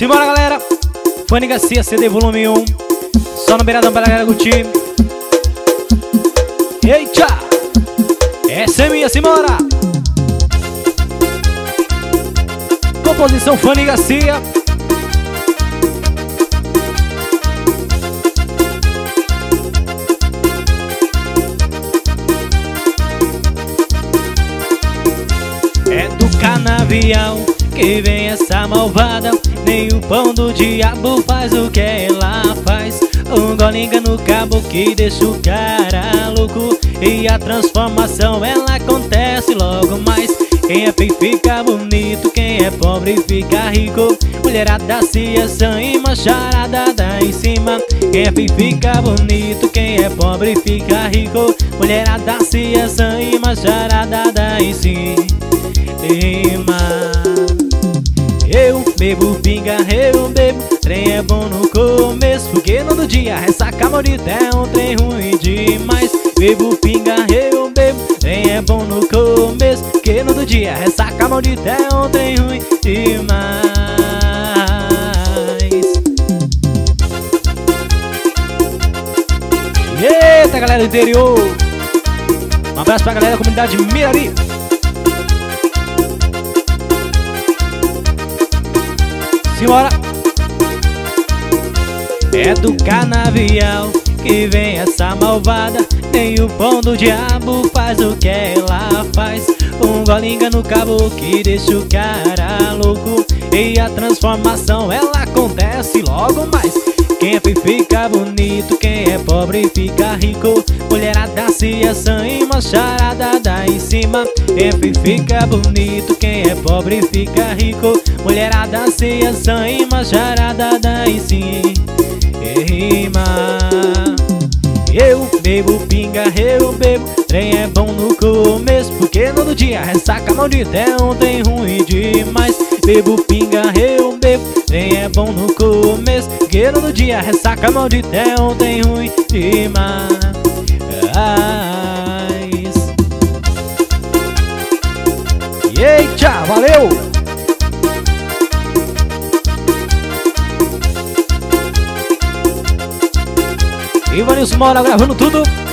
Simbora, galera. Fanny Garcia, CD volume 1. Só no beiradão pra galera curtir. Eita! Essa é minha, simbora! Composição Fanny Garcia. É do canavial que vem essa malvada. Nem o pão do diabo faz o que ela faz. Um golinga no cabo que deixa o cara louco. E a transformação ela acontece logo mais. Quem é feio fica bonito, quem é pobre fica rico. Mulherada se ação e macharada dá em cima. Quem é feio fica bonito, quem é pobre fica rico. Mulherada se ação e macharada dá em cima. Eu bebo pinga, eu bebo. Trem é bom no começo, porque no do dia ressaca maldita é um trem ruim demais. Bebo pinga, eu bebo. Trem é bom no começo, porque no do dia ressaca maldita é um trem ruim demais. Eita, galera do interior. Um abraço pra galera da comunidade Mirari. Simbora! É do canavial que vem essa malvada. Nem o pão do diabo faz o que ela faz. Um golinga no cabo que deixa o cara louco. E a transformação ela acontece logo mais. Quem é feio fica bonito, quem é pobre fica rico. Mulherada se ação e macharada dá em cima. Quem é feio fica bonito, quem é pobre fica rico. Mulherada se ação e macharada dá em cima. Eu bebo pinga, eu bebo. Trem é bom no começo, porque no do dia ressaca maldita é um trem ruim demais. Bebo pinga, eu bebo. Trem é bom no começo, porque no do dia ressaca maldita é um trem ruim demais. Eita, valeu! Ivanilson Moura gravando tudo.